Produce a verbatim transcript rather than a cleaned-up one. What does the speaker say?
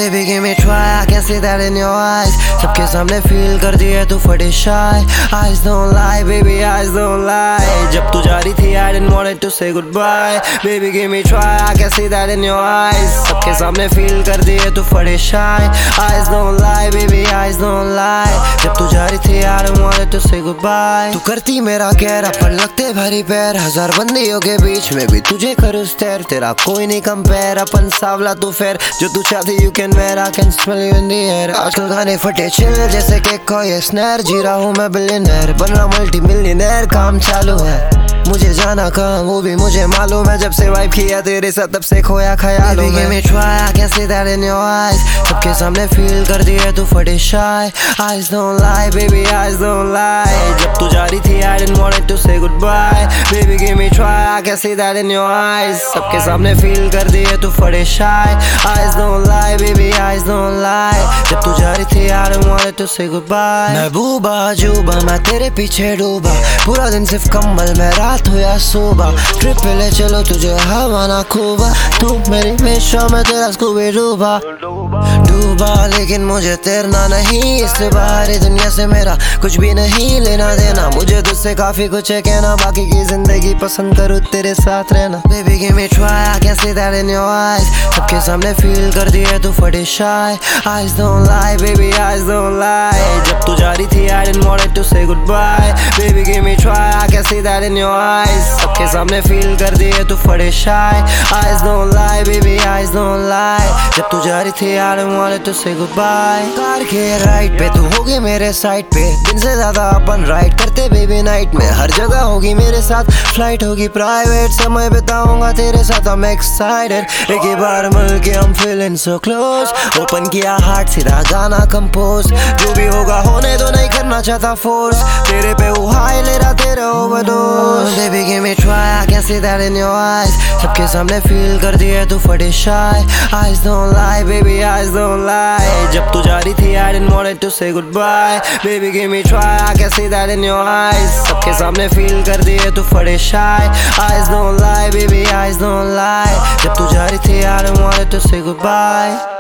Baby give me try, I can see that in your eyes. सबके सामने feel कर दिए तू फटे shy. Eyes don't lie, baby eyes don't lie. जब तू जा रही थी I didn't want it to say goodbye. Baby give me try, I can see that in your eyes. सबके सामने feel कर दिए तू फटे shy. Eyes don't lie, baby eyes don't lie. जब तू जा रही थी I didn't want it to say goodbye. तू करती मेरा कहरा पर लगते भारी पैर. हजार बंदियों के बीच में भी तुझे करूँ stare. तेरा कोई नहीं compare, अपन सावला तू फेर. जो तू चाहती you can wear, I can smell you in the air. आजकल गाने फटे chill जैसे केक को ये snare. जी रहा हूँ मैं बिलियनर, बन रहा मल्टी मिलियनर. काम चालू है मुझे जाना कहाँ वो भी मुझे मालूम है. जब से वाइब किया तेरे साथ तब से खोया ख्यालों में. Baby give me try, I can see that in your eyes. सबके सामने feel कर दिए तू फटे shy. Eyes don't lie, baby eyes don't lie. जब तू जा रही थी I didn't want it to say goodbye. Baby give me try, I can see that in your eyes. सबके सामने feel कर दिए तू फटे shy. Eyes don't lie, baby eyes don't lie. जब तू जा रही थी I didn't want it to say goodbye. मैं बूबा जूबा मैं तेरे पीछे डूबा. पूरा दिन सिर्फ कम्बल में रात हो या सुबह. ट्रिप पे ले चलो तुझे हवाना खूबा. तू मेरी हमेशा मैं तेरा स्कूबी डूबा डूबा. लेकिन मुझे तैरना नहीं. इससे बाहर दुनिया से मेरा कुछ भी नहीं लेना देना. मुझे तुझसे काफी कुछ है कहना. बाकी की जिंदगी पसंद करूँ तेरे साथ रहना. Baby give me try, I can see that in your eyes. सबके सामने feel कर दिए तू फटे shy. Eyes don't lie, baby eyes don't lie. जब तू जा रही थी I didn't want it to say goodbye. Baby give me try, I can see that in your eyes. सबके सामने feel कर दिए तू फटे shy. Eyes don't lie, baby eyes don't lie. जब तू जा रही थी I didn't want it to say goodbye. Car के राइड पे तू होगी मेरे साइड पे. दिन से ज्यादा अपन राइड करते बेबी नाइट में. हर जगह होगी मेरे साथ फ्लाइट होगी प्राइवेट. समय बिताऊंगा तेरे साथ I'm excited. एक ही बार मिल के I'm feeling so close. Open किया हार्ट सीधा गाना कंपोज. जो भी होगा होने दो नहीं करना चाहता फोर्स. तेरे पे वो हाई ले रहा तेरे overdose. Baby give me try, I can see that in your eyes. सबके सामने feel कर दिए तू फटे shy. Eyes don't lie, baby eyes don't lie. जब तू जा रही थी I didn't want it to say goodbye. Baby give me try, I can see that in your eyes. सबके सामने feel कर दिए तू फटे shy. Eyes don't lie, baby eyes don't lie. जब तू जा रही थी I didn't want it to say goodbye.